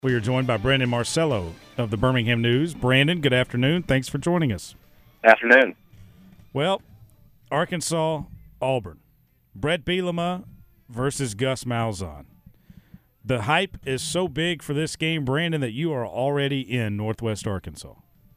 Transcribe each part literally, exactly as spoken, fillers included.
We are joined by Brandon Marcello of the Birmingham News. Brandon, good afternoon. Thanks for joining us. Afternoon. Well, Arkansas, Auburn. Brett Bielema versus Gus Malzahn. The hype is so big for this game, Brandon, that you are already in Northwest Arkansas.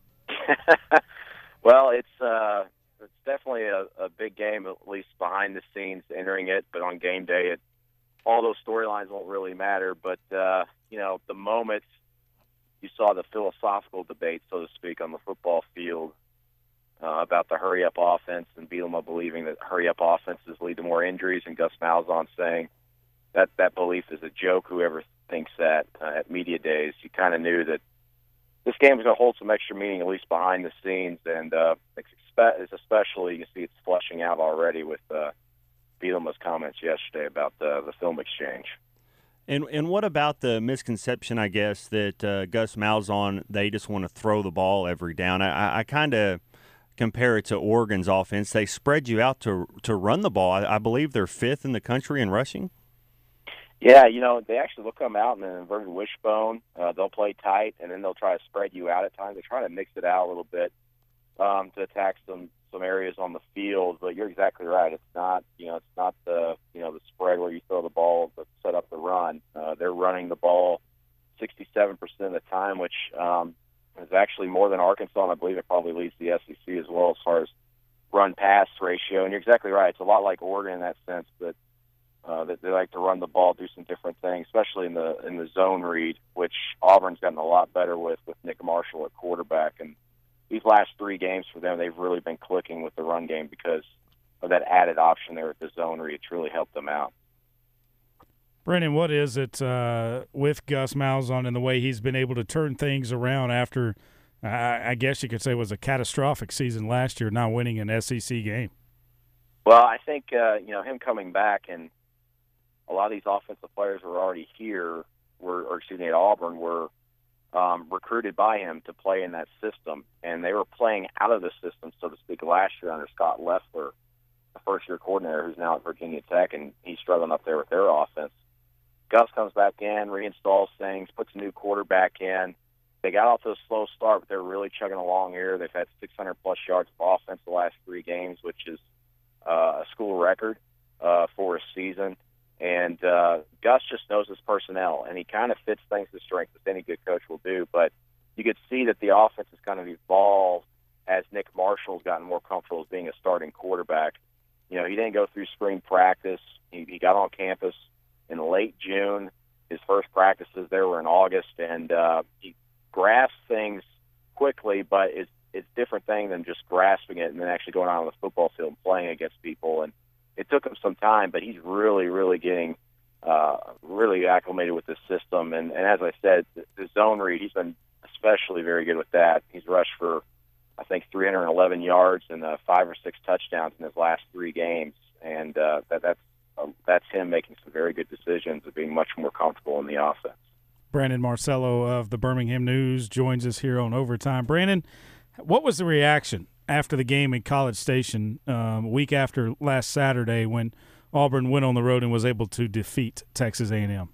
Well, it's uh, it's definitely a, a big game, at least behind the scenes, entering it. But on game day, it, all those storylines won't really matter. But, uh, you know, the moment you saw the philosophical debate, so to speak, on the football field uh, about the hurry-up offense and Bielema believing that hurry-up offenses lead to more injuries, and Gus Malzahn saying that that belief is a joke, whoever thinks that uh, at media days, you kind of knew that this game is going to hold some extra meaning, at least behind the scenes, and uh, it's especially, you see it's flushing out already with uh, Bielema's comments yesterday about the, the film exchange. And and what about the misconception, I guess, that uh, Gus Malzahn, they just want to throw the ball every down? I, I kind of compare it to Oregon's offense. They spread you out to to run the ball. I, I believe they're fifth in the country in rushing. Yeah, you know, they actually will come out in an inverted wishbone. Uh, they'll play tight, and then they'll try to spread you out at times. They try to mix it out a little bit um, to attack some, some areas on the field. But you're exactly right. It's not, you know, it's not the, you know, the spread where you throw the ball but set up the run. Uh, they're running the ball sixty-seven percent of the time, which um, is actually more than Arkansas, and I believe it probably leads the S E C as well as far as run-pass ratio. And you're exactly right. It's a lot like Oregon in that sense, but Uh, that they like to run the ball, do some different things, especially in the in the zone read, which Auburn's gotten a lot better with with Nick Marshall at quarterback. And these last three games for them, they've really been clicking with the run game because of that added option there at the zone read. It's really helped them out. Brandon, what is it uh, with Gus Malzahn and the way he's been able to turn things around after, I, I guess you could say, it was a catastrophic season last year, not winning an S E C game? Well, I think uh, you know him coming back, and a lot of these offensive players who were already here, were, or excuse me, at Auburn, were um, recruited by him to play in that system, and they were playing out of the system, so to speak, last year under Scott Leffler, the first-year coordinator who's now at Virginia Tech, and he's struggling up there with their offense. Gus comes back in, reinstalls things, puts a new quarterback in. They got off to a slow start, but they're really chugging along here. They've had six hundred plus yards of offense the last three games, which is uh, a school record uh, for a season. And uh, Gus just knows his personnel, and he kind of fits things to strength, as any good coach will do. But you could see that the offense has kind of evolved as Nick Marshall's gotten more comfortable as being a starting quarterback. You know, he didn't go through spring practice. He, he got on campus in late June. His first practices there were in August, and uh, he grasped things quickly, but it's, it's a different thing than just grasping it and then actually going out on the football field and playing against people. And it took him some time, but he's really, really getting uh, really acclimated with the system. And, and as I said, the, the zone read, he's been especially very good with that. He's rushed for, I think, three hundred eleven yards and uh, five or six touchdowns in his last three games. And uh, that, that's uh, that's him making some very good decisions and being much more comfortable in the offense. Brandon Marcello of the Birmingham News joins us here on Overtime. Brandon, what was the reaction after the game in College Station um, a week after last Saturday when Auburn went on the road and was able to defeat Texas A and M?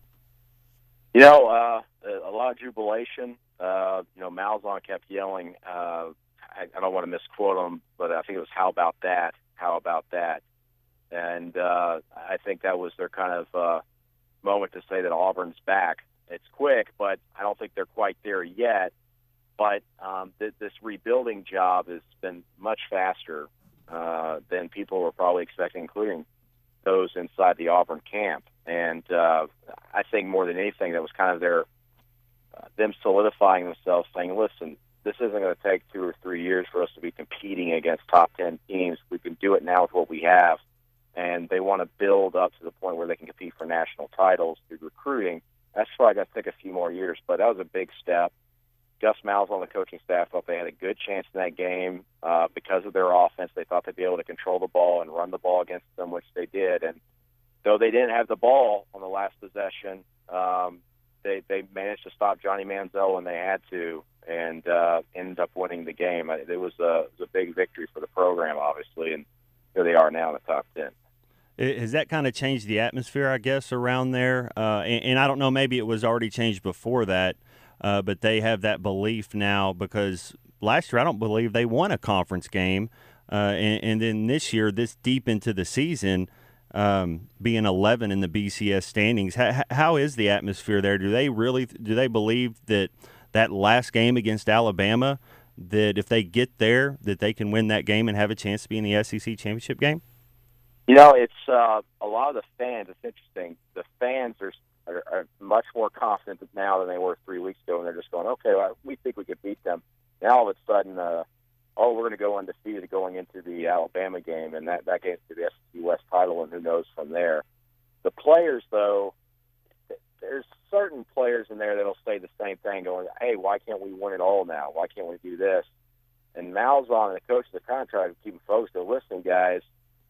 You know, uh, a lot of jubilation. Uh, you know, Malzahn kept yelling, uh, I, I don't want to misquote him, but I think it was, how about that, how about that? And uh, I think that was their kind of uh, moment to say that Auburn's back. It's quick, but I don't think they're quite there yet. But um, th- this rebuilding job has been much faster uh, than people were probably expecting, including those inside the Auburn camp. And uh, I think more than anything, that was kind of their uh, them solidifying themselves, saying, "Listen, this isn't going to take two or three years for us to be competing against top ten teams. We can do it now with what we have." And they want to build up to the point where they can compete for national titles through recruiting. That's probably going to take a few more years, but that was a big step. Gus Malzahn, the coaching staff, thought they had a good chance in that game uh, because of their offense. They thought they'd be able to control the ball and run the ball against them, which they did. And though they didn't have the ball on the last possession, um, they they managed to stop Johnny Manziel when they had to, and uh, ended up winning the game. It was a, it was a big victory for the program, obviously, and here they are now in the top ten. Has that kind of changed the atmosphere, I guess, around there? Uh, and, and I don't know, maybe it was already changed before that, uh, but they have that belief now because last year I don't believe they won a conference game. Uh, and, and then this year, this deep into the season, um, being eleven in the B C S standings, how, how is the atmosphere there? Do they really do they believe that that last game against Alabama, that if they get there, that they can win that game and have a chance to be in the S E C championship game? You know, it's uh, a lot of the fans. It's interesting. The fans are, are are much more confident now than they were three weeks ago, and they're just going, "Okay, well, we think we could beat them." Now all of a sudden, uh, oh, we're going to go undefeated going into the Alabama game, and that that gets to the S E C West title, and who knows from there. The players, though, there's certain players in there that'll say the same thing, going, "Hey, why can't we win it all now? Why can't we do this?" And Malzahn and the coach of the contract keep them focused. They're listening, guys.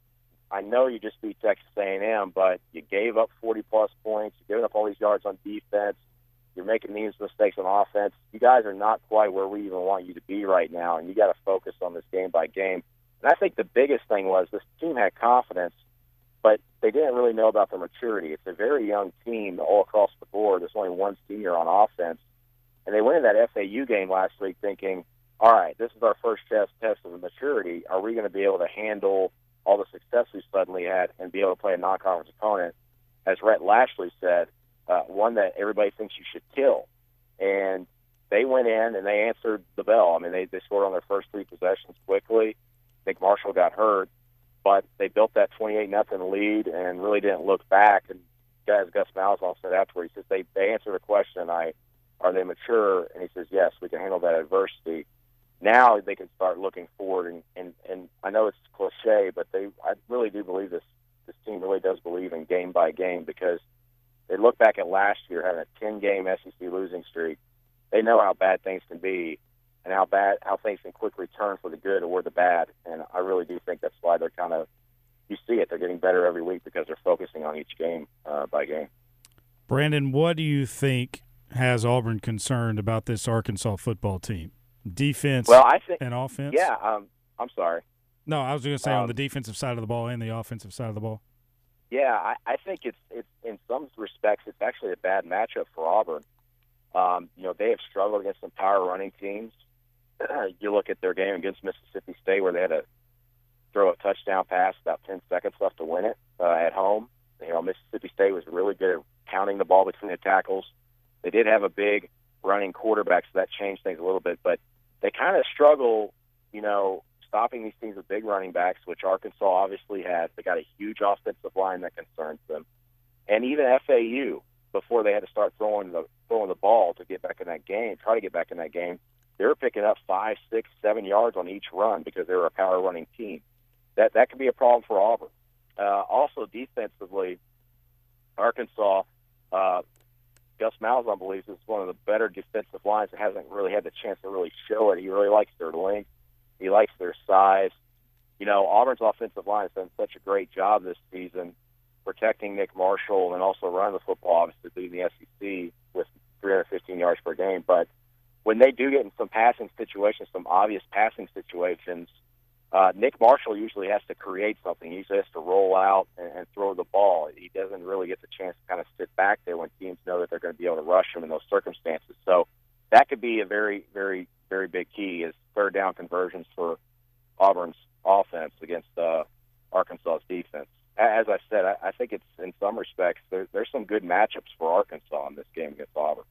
I know you just beat Texas A and M, but you gave up forty-plus points. You're giving up all these yards on defense. You're making these mistakes on offense. You guys are not quite where we even want you to be right now, and you got to focus on this game by game. And I think the biggest thing was this team had confidence, but they didn't really know about their maturity. It's a very young team all across the board. There's only one senior on offense. And they went in that F A U game last week thinking, all right, this is our first test, test of maturity. Are we going to be able to handle all the success we suddenly had and be able to play a non-conference opponent, as Rhett Lashley said, uh, one that everybody thinks you should kill. And they went in and they answered the bell. I mean, they, they scored on their first three possessions quickly. Nick Marshall got hurt, but they built that twenty-eight nothing lead and really didn't look back. And guys, Gus Malzahn said afterward, he says, they, they answered the question, I, are they mature? And he says, yes, we can handle that adversity. Now they can start looking forward, and, and, and I know it's cliche, but they I really do believe this this team really does believe in game by game, because they look back at last year having a ten-game S E C losing streak. They know how bad things can be and how bad how things can quickly turn for the good or the bad, and I really do think that's why they're kind of you see it. They're getting better every week because they're focusing on each game uh, by game. Brandon, what do you think has Auburn concerned about this Arkansas football team? Defense well, I think, and offense? Yeah, um, I'm sorry. No, I was going to say um, on the defensive side of the ball and the offensive side of the ball. Yeah, I, I think it's it's in some respects it's actually a bad matchup for Auburn. Um, you know, they have struggled against some power running teams. You look at their game against Mississippi State where they had to throw a touchdown pass about ten seconds left to win it uh, at home. You know, Mississippi State was really good at counting the ball between the tackles. They did have a big running quarterback, so that changed things a little bit, but they kind of struggle, you know, stopping these teams with big running backs, which Arkansas obviously has. They got a huge offensive line that concerns them. And even F A U, before they had to start throwing the throwing the ball to get back in that game, try to get back in that game, they were picking up five, six, seven yards on each run because they were a power running team. That that could be a problem for Auburn. Uh, also, defensively, Arkansas, uh, Gus Malzahn believes is one of the better defensive lines that hasn't really had the chance to really show it. He really likes their length. He likes their size. You know, Auburn's offensive line has done such a great job this season protecting Nick Marshall and also running the football, obviously leading the S E C with three hundred fifteen yards per game. But when they do get in some passing situations, some obvious passing situations, uh, Nick Marshall usually has to create something. He usually has to roll out and, and throw the ball. He doesn't really get the chance to kind of sit back there when teams know that they're going to be able to rush him in those circumstances. So that could be a very, very, very big key is third down conversions for Auburn's offense against uh, Arkansas's defense. As I said, I, I think it's in some respects there, there's some good matchups for Arkansas in this game against Auburn.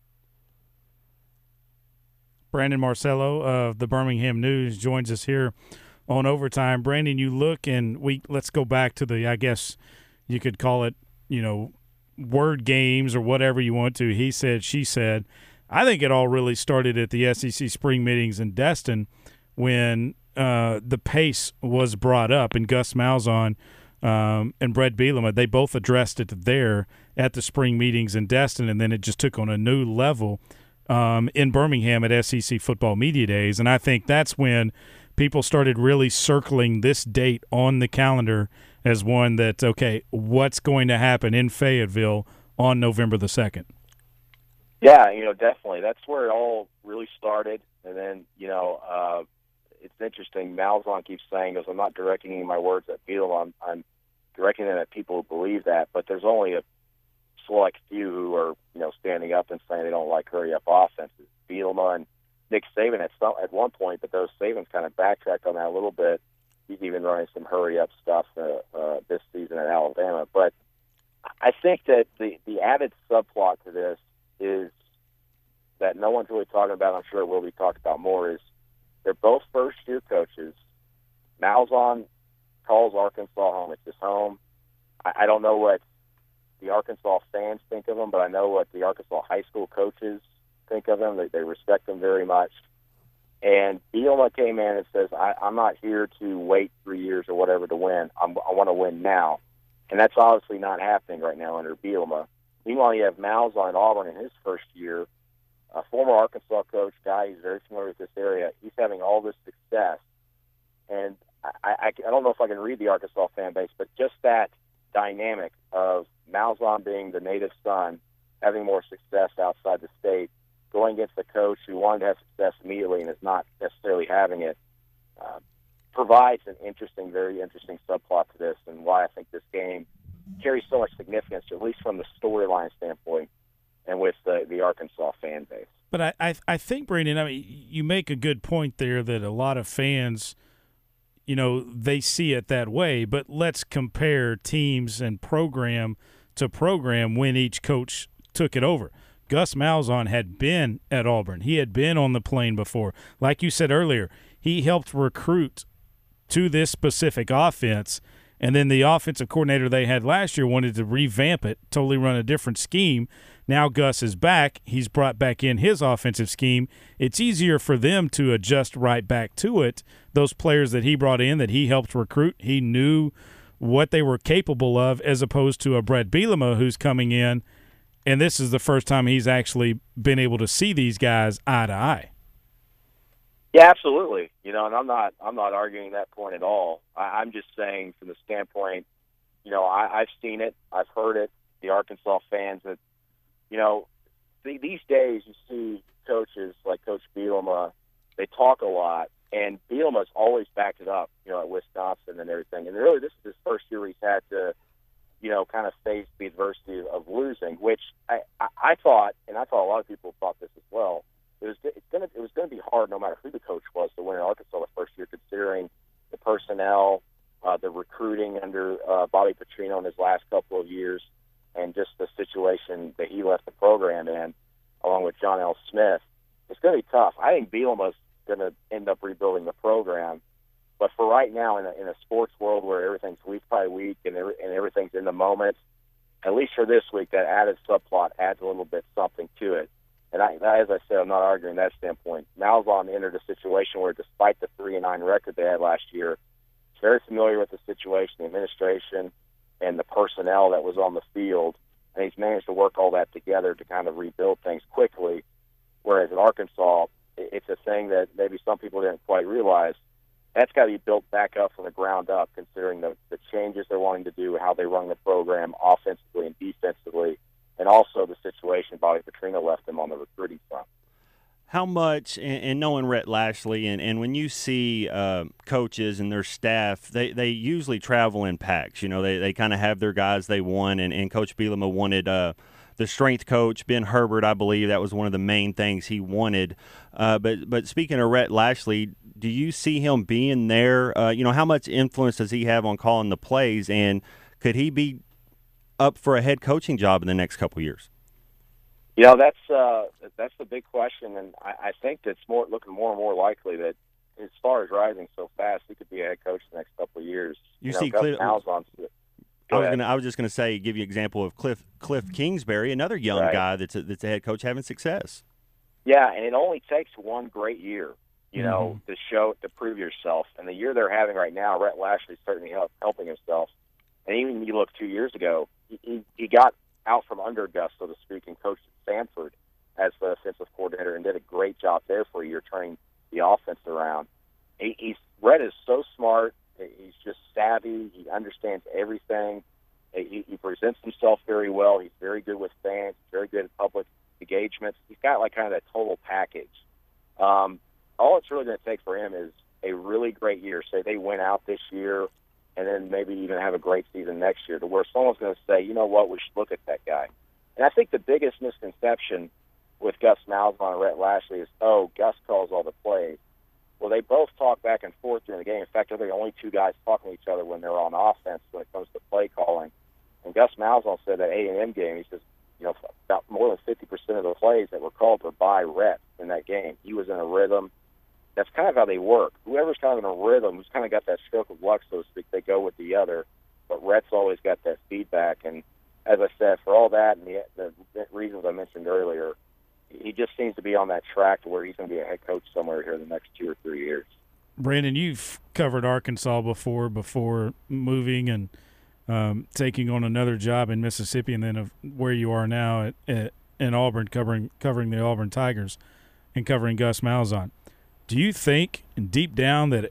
Brandon Marcello of the Birmingham News joins us here on Overtime. Brandon, you look and we let's go back to the, I guess you could call it, you know, word games or whatever you want to. He said, she said. I think it all really started at the S E C spring meetings in Destin when uh, the pace was brought up, and Gus Malzahn um, and Brett Bielema, they both addressed it there at the spring meetings in Destin, and then it just took on a new level um, in Birmingham at S E C Football Media Days. And I think that's when people started really circling this date on the calendar as one that, okay, what's going to happen in Fayetteville on November the second? Yeah, you know, definitely. That's where it all really started. And then, you know, uh, it's interesting. Malzahn keeps saying, goes, I'm not directing any of my words at Bielema. I'm, I'm directing them at people who believe that, but there's only a select few who are, you know, standing up and saying they don't like hurry-up offenses. Bielema and Nick Saban at some, at one point, but those Saban's kind of backtracked on that a little bit. He's even running some hurry-up stuff uh, uh, this season at Alabama. But I think that the, the added subplot to this is that no one's really talking about, I'm sure it will be talked about more, is they're both first-year coaches. Malzahn calls Arkansas home. It's his home. I, I don't know what the Arkansas fans think of him, but I know what the Arkansas high school coaches think of him. They, they respect him very much. And Bielema came in and says, I, I'm not here to wait three years or whatever to win. I'm, I want to win now. And that's obviously not happening right now under Bielema. Meanwhile, you have Malzahn at Auburn in his first year, a former Arkansas coach, guy who's very familiar with this area. He's having all this success. And I, I, I don't know if I can read the Arkansas fan base, but just that dynamic of Malzahn being the native son, having more success outside the state, going against a coach who wanted to have success immediately and is not necessarily having it, uh, provides an interesting, very interesting subplot to this, and why I think this game carries so much significance, at least from the storyline standpoint, and with the, the Arkansas fan base. But I, I, I think, Brandon, I mean, you make a good point there that a lot of fans, you know, they see it that way. But let's compare teams and program to program when each coach took it over. Gus Malzahn had been at Auburn. He had been on the plane before. Like you said earlier, he helped recruit to this specific offense, and then the offensive coordinator they had last year wanted to revamp it, totally run a different scheme. Now Gus is back. He's brought back in his offensive scheme. It's easier for them to adjust right back to it. Those players that he brought in, that he helped recruit, he knew what they were capable of, as opposed to a Brett Bielema who's coming in, and this is the first time he's actually been able to see these guys eye to eye. Yeah, absolutely. You know, and I'm not I'm not arguing that point at all. I, I'm just saying from the standpoint, you know, I, I've seen it, I've heard it. The Arkansas fans that, you know, the, these days you see coaches like Coach Bielema, they talk a lot, and Bielema's always backed it up, you know, at Wisconsin and everything. And really, this is his first year he's had to, you know, kind of face the adversity of losing, which I, I, I thought, and I thought a lot of people thought this as well. It was it's gonna it was gonna be hard, no matter who the coach was, to win in Arkansas the first year, considering the personnel, uh, the recruiting under uh, Bobby Petrino in his last couple of years, and just the situation that he left the program in, along with John L. Smith. It's going to be tough. I think Bielema's going to end up rebuilding the program. But for right now, in a, in a sports world where everything's week by week and, every, and everything's in the moment, at least for this week, that added subplot adds a little bit something to it. And I, as I said, I'm not arguing that standpoint. Malzahn entered a situation where, despite the three and nine record they had last year, he's very familiar with the situation, the administration, and the personnel that was on the field, and he's managed to work all that together to kind of rebuild things quickly. Whereas in Arkansas, it's a thing that maybe some people didn't quite realize. That's got to be built back up from the ground up, considering the, the changes they're wanting to do, how they run the program offensively and defensively, and also the situation Bobby Petrino left them on the recruiting front. How much, and, and knowing Rhett Lashley, and, and when you see uh, coaches and their staff, they, they usually travel in packs. You know, they, they kind of have their guys they want, and, and Coach Bielema wanted uh, the strength coach, Ben Herbert, I believe. That was one of the main things he wanted. Uh, but but speaking of Rhett Lashley, do you see him being there? Uh, you know, how much influence does he have on calling the plays, and could he be up for a head coaching job in the next couple years? You know, that's uh, that's the big question, and I, I think that's more looking more and more likely that, as far as rising so fast, he could be a head coach the next couple of years. You, you know, see, Gus Cliff, Malzahn. I was gonna, I was just going to say, give you an example of Cliff Cliff Kingsbury, another young right. guy that's a, that's a head coach having success. Yeah, and it only takes one great year, you mm-hmm. know, to show to prove yourself. And the year they're having right now, Rhett Lashley's certainly help, helping himself. And even you look two years ago, he, he, he got out from under Gus, so to speak, and coached at Stanford as the offensive coordinator and did a great job there for a year, turning the offense around. He, he's Rhett is so smart. He's just savvy. He understands everything. He, he presents himself very well. He's very good with fans. Very good at public engagements. He's got like kind of that total package. Um, all it's really going to take for him is a really great year. Say they win out this year, and then maybe even have a great season next year, to where someone's going to say, you know what, we should look at that guy. And I think the biggest misconception with Gus Malzahn and Rhett Lashlee is, oh, Gus calls all the plays. Well, they both talk back and forth during the game. In fact, they're the only two guys talking to each other when they're on offense when it comes to play calling. And Gus Malzahn said that A and M game, he says, you know, about more than fifty percent of the plays that were called were by Rhett in that game. He was in a rhythm. That's kind of how they work. Whoever's kind of in a rhythm, who's kind of got that stroke of luck, so to speak, they go with the other. But Rhett's always got that feedback. And as I said, for all that and the, the reasons I mentioned earlier, he just seems to be on that track to where he's going to be a head coach somewhere here in the next two or three years. Brandon, you've covered Arkansas before, before moving and um, taking on another job in Mississippi, and then of where you are now at, at in Auburn, covering covering the Auburn Tigers and covering Gus Malzahn. Do you think, deep down, that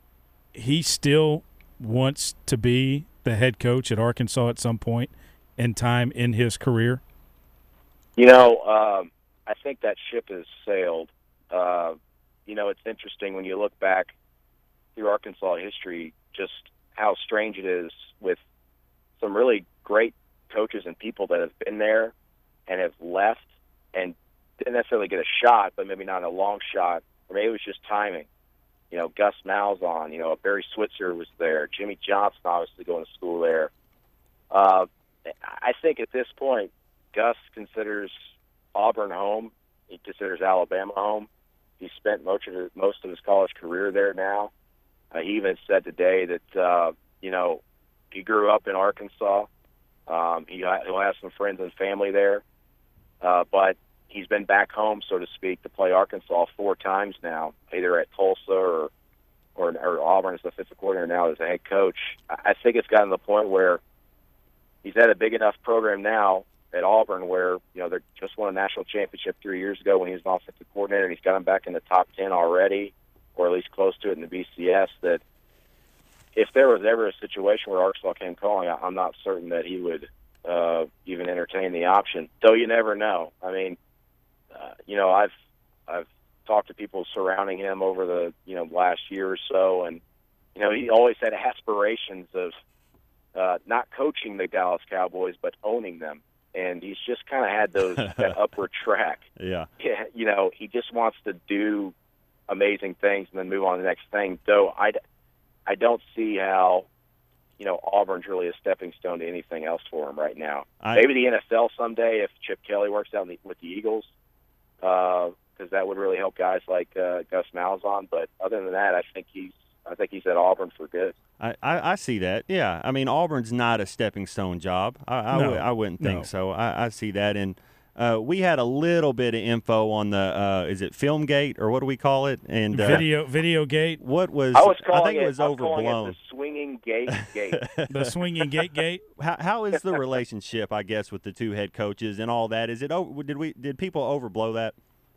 he still wants to be the head coach at Arkansas at some point in time in his career? You know, um, I think that ship has sailed. Uh, you know, it's interesting when you look back through Arkansas history, just how strange it is with some really great coaches and people that have been there and have left and didn't necessarily get a shot, but maybe not a long shot, or maybe it was just timing. You know, Gus Malzahn, you know, Barry Switzer was there, Jimmy Johnson obviously going to school there. Uh, I think at this point, Gus considers Auburn home. He considers Alabama home. He spent most of his, most of his college career there now. Uh, he even said today that, uh, you know, he grew up in Arkansas. Um, he, he'll have some friends and family there. Uh, but he's been back home, so to speak, to play Arkansas four times now, either at Tulsa or or, or Auburn as the defensive coordinator, now as a head coach. I think it's gotten to the point where he's at a big enough program now at Auburn where, you know, they just won a national championship three years ago when he was an offensive coordinator, and he's got him back in the top ten already, or at least close to it in the B C S, that if there was ever a situation where Arkansas came calling, I'm not certain that he would uh, even entertain the option, though you never know. I mean, uh, you know, I've I've talked to people surrounding him over the, you know, last year or so, and, you know, he always had aspirations of uh, not coaching the Dallas Cowboys, but owning them. And he's just kind of had those that upward track. Yeah. yeah. You know, he just wants to do amazing things and then move on to the next thing. Though I, I don't see how, you know, Auburn's really a stepping stone to anything else for him right now. I, Maybe the N F L someday if Chip Kelly works out with the Eagles, because uh, that would really help guys like uh, Gus Malzahn. But other than that, I think he's I think he's at Auburn for good. I, I, I see that. Yeah. I mean, Auburn's not a stepping stone job. I, I, no, w- I wouldn't think no. so. I, I see that. And uh, we had a little bit of info on the, uh, is it Filmgate or what do we call it? And uh, Video Video Gate. What was, I, was I think it, it was I'm overblown. It the swinging gate gate. The swinging gate gate. How, how is the relationship, I guess, with the two head coaches and all that? Is it, did we, did people overblow that?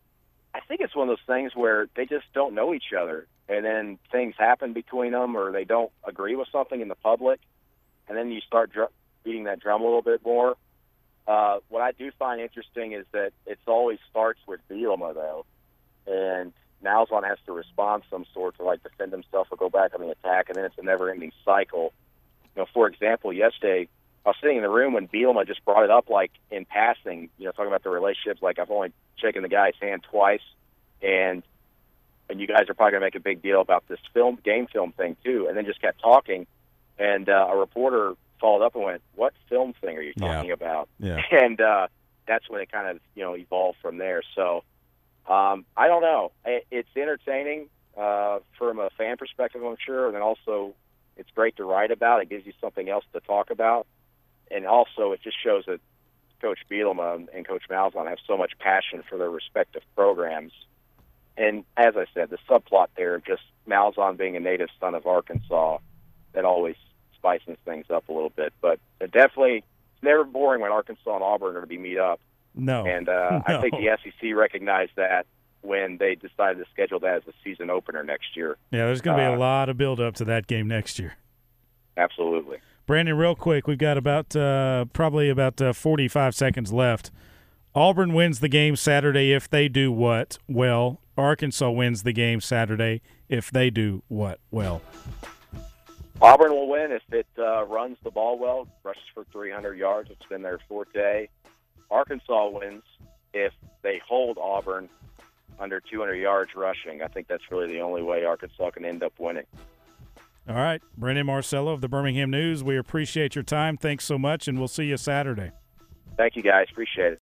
I think it's one of those things where they just don't know each other. And then things happen between them, or they don't agree with something in the public, and then you start dr- beating that drum a little bit more. Uh, what I do find interesting is that it always starts with Bielema, though, and Malzahn has to respond some sort to, like, defend himself or go back on the attack, and then it's a never-ending cycle. You know, for example, yesterday I was sitting in the room when Bielema just brought it up, like, in passing, you know, talking about the relationships, like, I've only shaken the guy's hand twice, and and you guys are probably going to make a big deal about this film, game film thing too, and then just kept talking. And uh, a reporter followed up and went, what film thing are you talking yeah. about? Yeah. And uh, that's when it kind of, you know, evolved from there. So um, I don't know. It, it's entertaining uh, from a fan perspective, I'm sure, and then also it's great to write about. It gives you something else to talk about. And also it just shows that Coach Bielema and Coach Malzahn have so much passion for their respective programs. And as I said, the subplot there, just Malzahn being a native son of Arkansas, that always spices things up a little bit. But it definitely, it's never boring when Arkansas and Auburn are going to be meet up. No. And uh, no. I think the S E C recognized that when they decided to schedule that as a season opener next year. Yeah, there's going to be uh, a lot of build-up to that game next year. Absolutely. Brandon, real quick, we've got about uh, probably about uh, forty-five seconds left. Auburn wins the game Saturday if they do what? Well, Arkansas wins the game Saturday if they do what? Well. Auburn will win if it uh, runs the ball well, rushes for three hundred yards. It's been their forte. Arkansas wins if they hold Auburn under two hundred yards rushing. I think that's really the only way Arkansas can end up winning. All right. Brendan Marcello of the Birmingham News, we appreciate your time. Thanks so much, and we'll see you Saturday. Thank you, guys. Appreciate it.